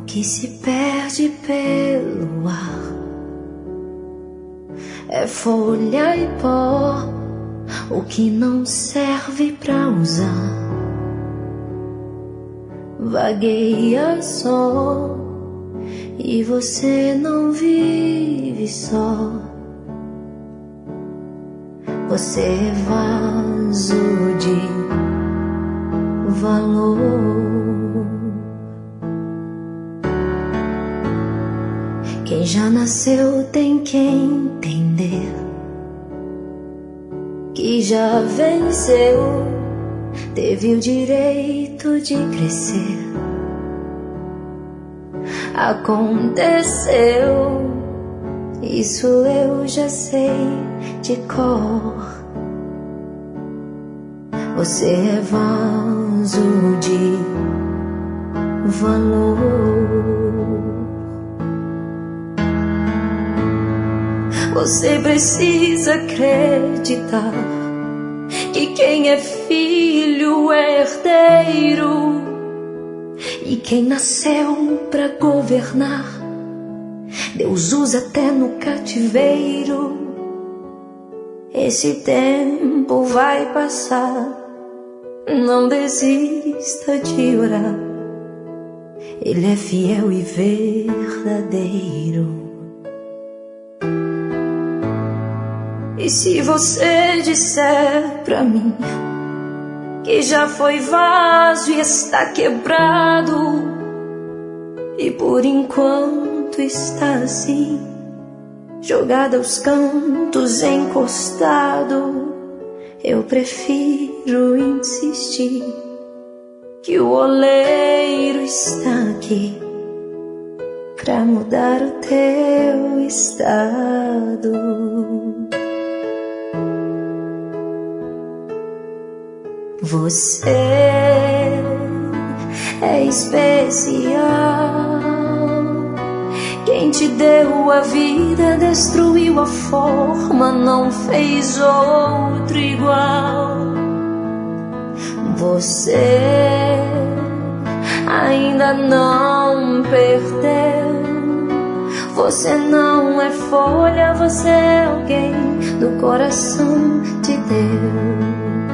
que se perde pelo ar. É folha e pó, o que não serve pra usar. Vagueia só, e você não vive só. Você é vaso de valor. Quem já nasceu tem que entender que já venceu, teve o direito de crescer. Aconteceu, isso eu já sei de cor. Você é vaso de valor. Você precisa acreditar que quem é filho é herdeiro, e quem nasceu pra governar Deus usa até no cativeiro. Esse tempo vai passar, não desista de orar. Ele é fiel e verdadeiro. E se você disser pra mim que já foi vaso e está quebrado, e por enquanto está assim, jogado aos cantos, encostado, eu prefiro insistir que o oleiro está aqui pra mudar o teu estado. Você é especial. Quem te deu a vida destruiu a forma, não fez outro igual. Você ainda não perdeu. Você não é folha, você é alguém do coração de Deus.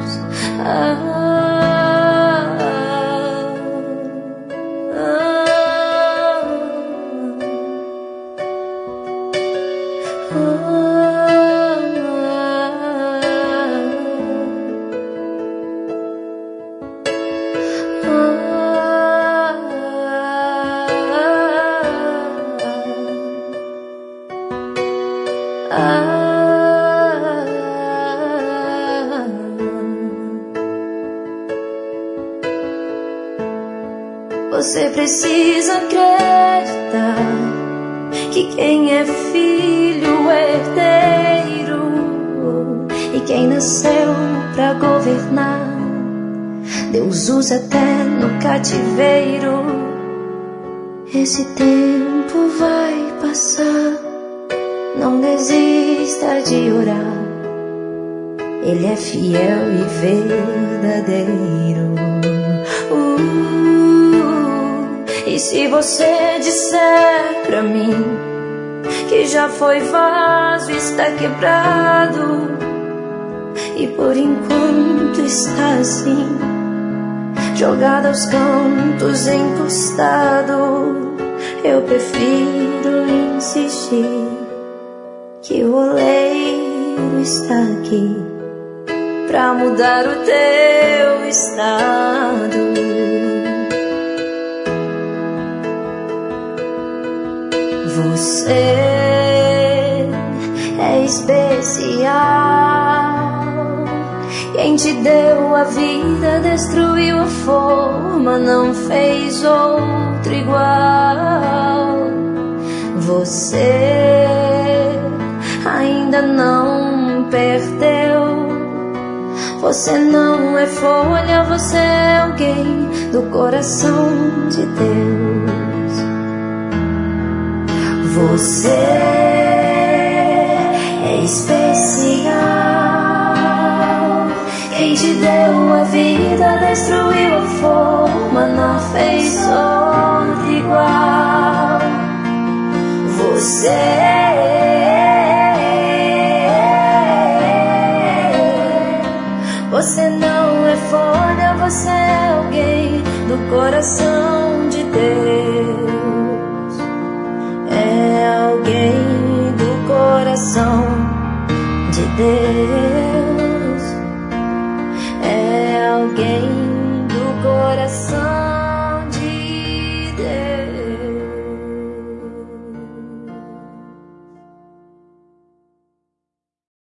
Você precisa acreditar que quem é filho é herdeiro, e quem nasceu pra governar Deus usa até no cativeiro. Esse tempo vai passar, não desista de orar. Ele é fiel e verdadeiro. E se você disser pra mim que já foi vaso e está quebrado, e por enquanto está assim, jogado aos cantos, encostado, eu prefiro insistir que o oleiro está aqui pra mudar o teu estado. Você é especial. Quem te deu a vida destruiu a forma, não fez outro igual. Você ainda não perdeu. Você não é folha, você é alguém do coração de Deus. Você é especial. Quem te deu a vida destruiu a forma, não fez outro igual. Você não é foda, você é alguém do coração de Deus. É alguém do coração de Deus.